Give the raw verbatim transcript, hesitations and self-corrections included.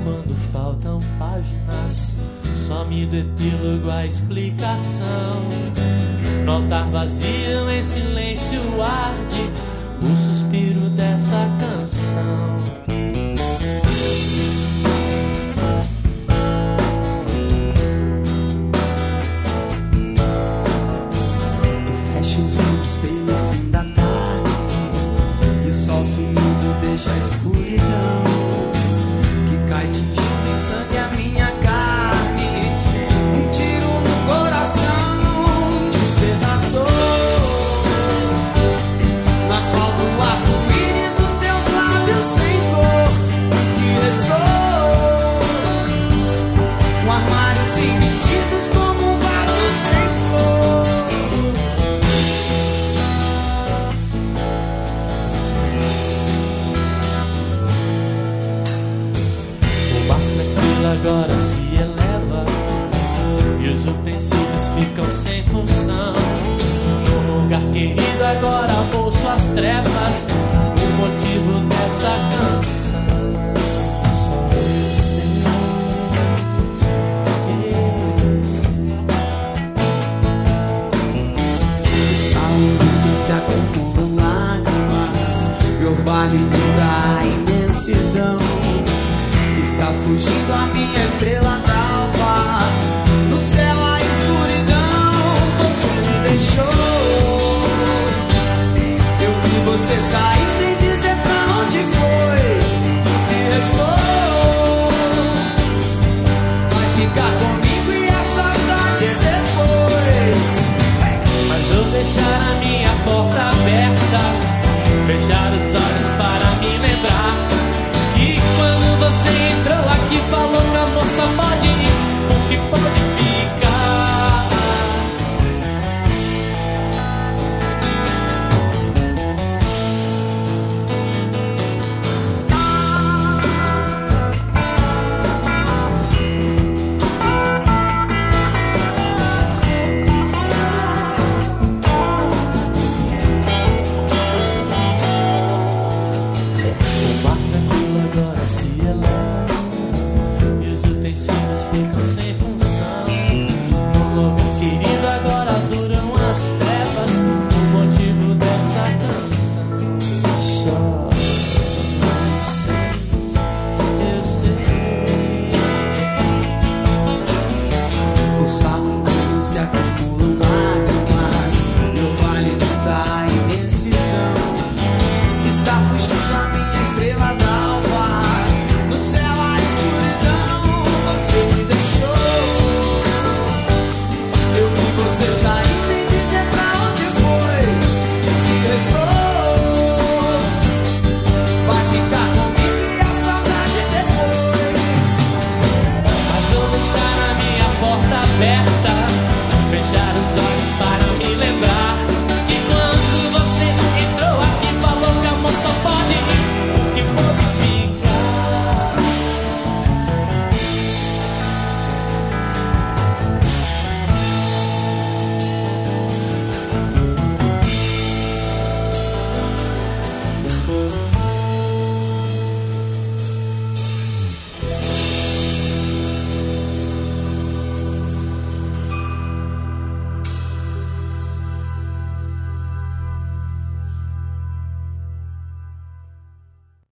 quando faltam páginas, some do epílogo a explicação. No altar vazio, em silêncio arde o suspiro dessa canção. Eu fecho os vidros pelo fim da tarde, e o sol sumido deixa a escuridão que cai tingindo em sangue a minha carne. Um tiro no coração despedaçou. No asfalto o arco-íris dos teus lábios sem cor. O que restou? Um armário sem vestidos como um vaso sem flor. O mar tranquilo agora se eleva e os utensílios ficam sem função. No lugar querido agora ouço as trevas, o motivo dessa canção. Só eu sei, eu sei. Os saúdes que acumulam lágrimas, meu vale inunda a imensidão. Está fugindo a minha estrela d'alva, no céu a escuridão. Você me deixou, eu vi você sair